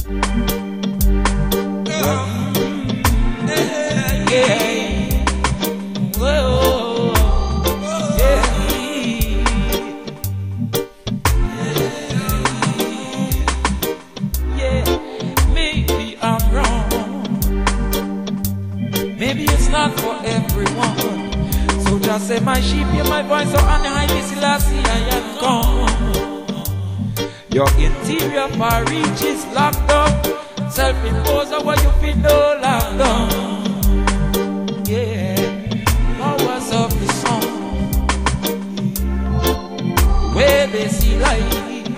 Maybe it's not for everyone. So just say, my sheep, hear my voice, so on the high, Selassie, I am gone. Your interior far reach is locked up. Self-imposed over you feel no locked down. Yeah, powers of the sun, where they see light.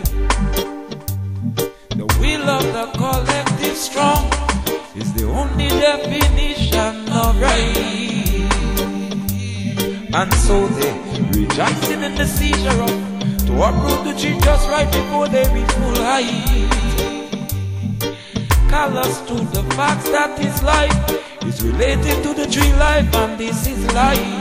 The will of the collective strong is the only definition of right. And so they rejoicing in the seizure of to uproot the tree just right before they reach full height. Call us to the fact that this life is related to the tree life, and this is life.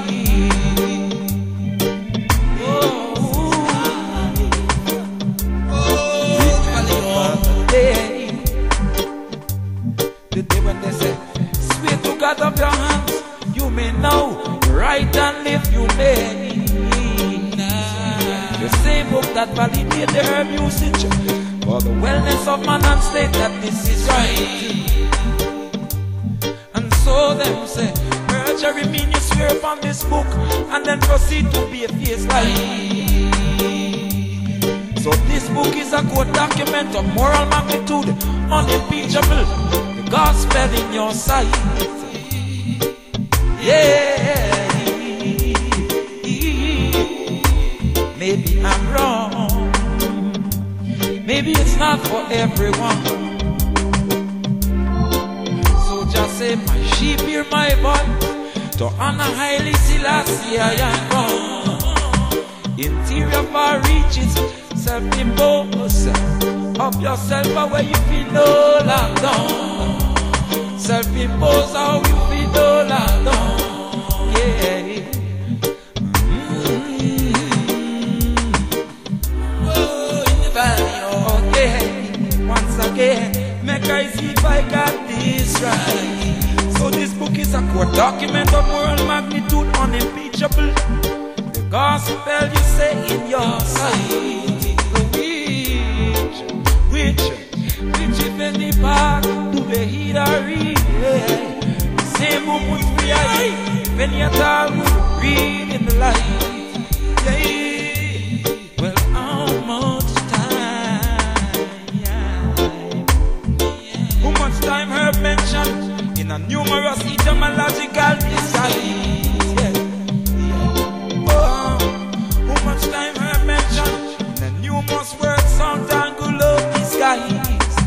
The day when they say, swear to God of your hands, you may know, right and live you may. The same book that validates the herb usage for the wellness of man and state that this is right. And so them say, perjury mean you swear upon this book and then proceed to be a fierce lie. So this book is a good document of moral magnitude, unimpeachable, the gospel in your sight. Yeah. Maybe I'm wrong. Maybe it's not for everyone. So just say, my sheep hear my voice, to honor highly Selassie I am gone. Interior far reaches, self-imposed of yourself where you feel no lockdown. Self-imposed how you feel no lockdown. Yeah. Once again, make I see if I got this right. So this book is a core document of moral magnitude, unimpeachable. The gospel you say in your sight. Which if any part do they heed or read? Same book with free eye, when you talk read in the light. Yeah. Well, how much time herb mentioned in a numerous etymological design. Oh, how much time herb mentioned in a numerous word sound angle of disguise.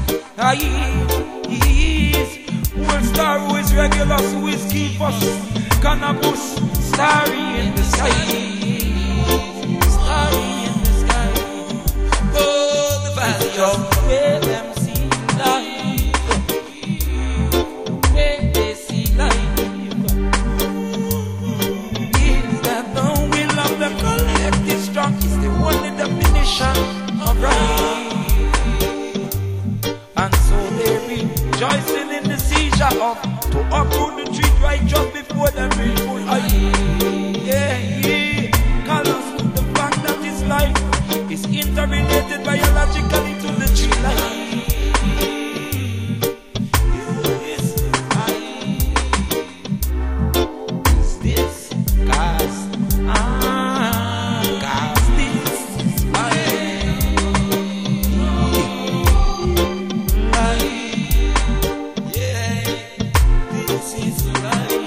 World star who is regular, who is keep us cannabis, starry in the sky. Starry in the sky. Oh, the valley of where them see light. Is the only definition of right. And so they rejoicing in the seizure of to uproot the tree right just before they reach full height. Yeah, call us to the fact that this life is interrelated biologically to the tree life. This is life.